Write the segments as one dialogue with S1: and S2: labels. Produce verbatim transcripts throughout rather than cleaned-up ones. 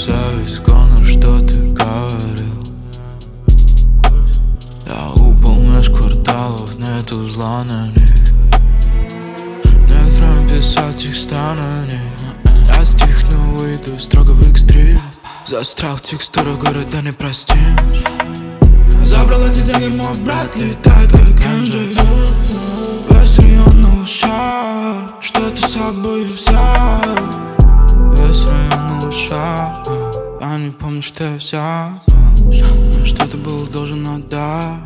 S1: зависть, гонор, что ты говорил. Я упал меж кварталов, нету зла на них. Нет времени писать текста на них. Я стихну, выйду строго в экстрим. Застрял в текстурах города, не простишь. Забрал эти деньги, мой брат летает как Энджи. Весь район на ушах, что ты с собой взял. Весь район на ушах, я не помню, что я взял. Что ты был должен отдать.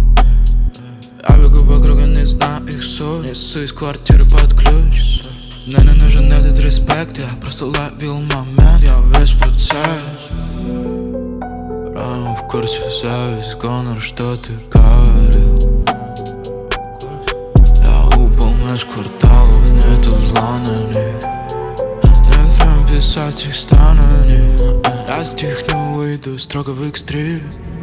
S1: Я бегу по кругу, не знаю их суть. Несу из квартиры под ключ. Мне не нужен этот респект, я просто ловил момент. Я весь процесс. Прямо в курсе зависть, гонор, что ты говорил. Я упал меж кварталов, нету зла на них. Нет времени писать текста на них. Я стихну, выйду строго в экстрим.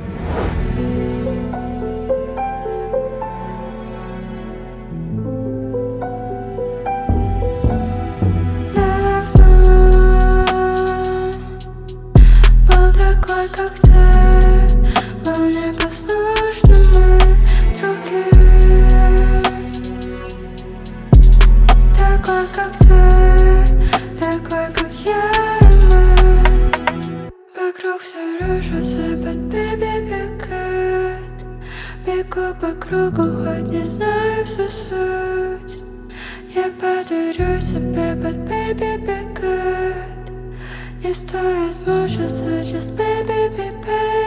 S2: Как ты, был непослушным други. Такой, как ты, такой, как я и мы. Вокруг все рушится, под бэби бегает. Бегу по кругу, хоть не знаю всю суть. Я подарю себе, под бэби бегает. Не стоит мучиться, just baby, baby.